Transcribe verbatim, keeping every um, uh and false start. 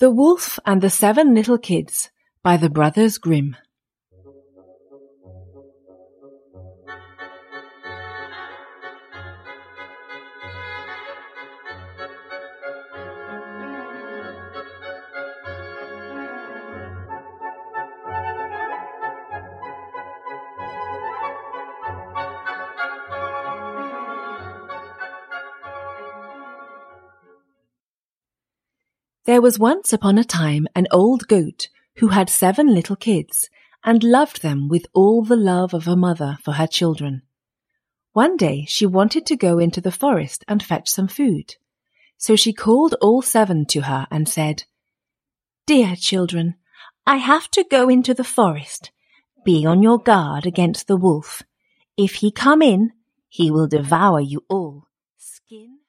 The Wolf and the Seven Little Kids by the Brothers Grimm. There was once upon a time an old goat who had seven little kids and loved them with all the love of a mother for her children. One day she wanted to go into the forest and fetch some food. So she called all seven to her and said, "Dear children, I have to go into the forest. Be on your guard against the wolf. If he come in, he will devour you all, skin